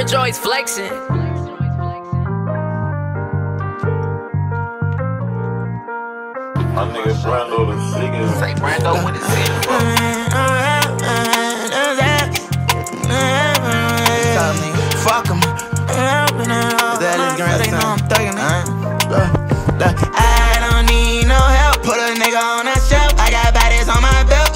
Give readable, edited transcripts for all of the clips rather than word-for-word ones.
Splurge always flexing. My nigga Brando the sickest. Say Brando with his head. Fuck em. That is grandson. I'm thuggin' I don't need no help. Put a nigga on a shelf. I got bodies on my belt.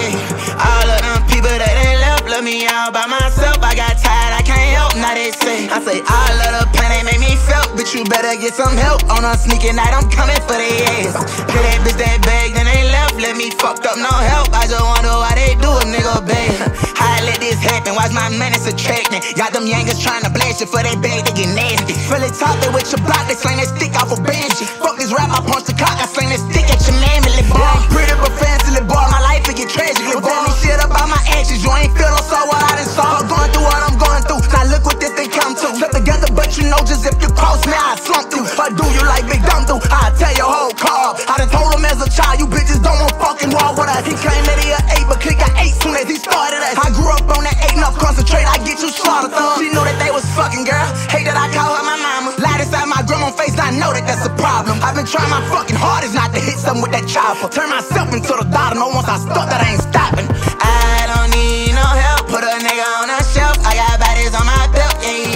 All of them people that they left me out by myself. I got tired, I can't help. Now they say all of the pain they made me felt. Bitch, you better get some help. On a sneaking night, I'm coming for their ass. Cause that bitch that bag, then they left. Let me fucked up, no help. I just wonder why they do a nigga bad. How I let this happen? Watch my money subtract me. Got them youngers trying to blast you for they bag, they get nasty. Really talk they with your block, they sling that stick off a Banshee. Fuck this rap, I punch the clock, I sling that stick at your man, little boy. I'm pretty but fancy, little boy. My life it get tragic, little boy. Tell me shit about my actions, you ain't feel or saw what I done saw. I'm going through what I'm going through. Now look what this thing come to. Slip together, but you know just if you cross me, I slump you. Or do you like Big Dumb do? I tell your whole car. I done told him as a child, you bitches don't want fucking war with us. He claimed that he a 8, but click got 8 soon as he started us. I grew up on that 8, enough concentrate, I get you slaughtered. She knew that they was fucking, girl. Hate that I call her my mama. Lied inside my grandma's face, I know that that's a problem. I've been trying my fucking hardest not to hit something with that chopper. Turn myself into the daughter, no once I start that I ain't stopping. I don't need no help, put a nigga on a shelf. I got bodies on my belt,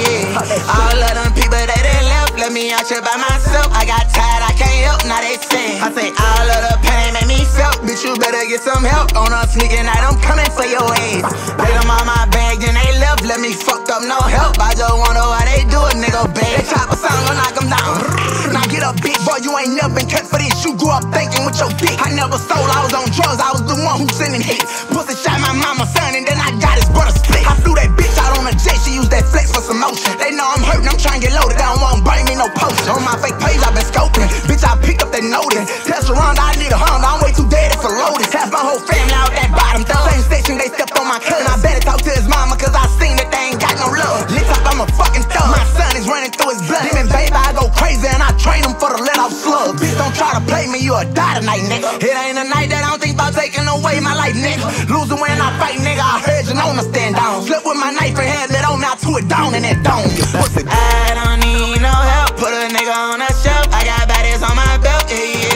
all of them people that they left, let me out here by myself. I got tired, I can't help, now they say all of the pain made me felt. Bitch, you better get some help. On a sneaking night, I'm coming for your ass. They them on my bag, then they left, let me fucked up, no help. I just wonder why they do a nigga bad. They chop a sound, gon' knock 'em down. Now get up, bitch, boy, you ain't never been cut for this. You grew up thinking with your dick. I never stole, I was on drugs, I was the one who sending hits. Pussy shot my mama, son, and then I got his brother split. I flew that bitch out on a jet, she used that flex for some motion. They know I'm hurting, I'm trying to get loaded. They don't want bring me no potion. On my fake page, I've been scoping. Bitch, I picked up that notice. Test around, I need a Honda, I'm way too dead, it's a loaded. Half my whole family out that bottom thug. Same section, they stepped on my cousin. I better talk to his mama, cause I seen that they ain't got no love. Lit up, I'm a fucking thug. My son is running through his blood. Demon baby, I go crazy and I train him for the let off slugs. Bitch, don't try to play me, you'll die tonight, nigga. It ain't a night that I don't think about taking away my life, nigga. Losing when I fight, nigga, I heard you know to stand down. Slept with my knife and had it on, now to it down in that dome. I don't need no help, put a nigga on a shelf. I got bodies on my belt,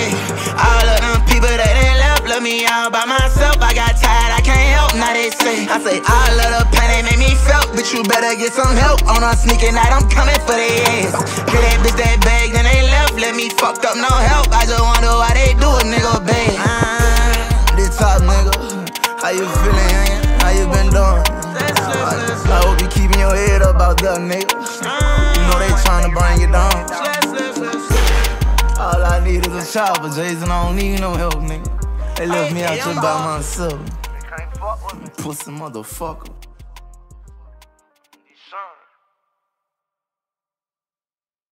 all of them people that they left, let me out by myself. I got tired, I can't help, now they say all of the pain they made me felt. Bitch, you better get some help. On a sneaking night, I'm coming for their ass. Cause that bitch that bag, then they left, let me fucked up, no help. I just wonder why they do a nigga bad. This top nigga, how you feeling, hangin'? How you been doing? I hope you keeping your head up out there, nigga. You know they tryna bring you down. All I need is a chopper, Jason. I don't need no help, nigga. They left me out here by myself. Pussy motherfucker.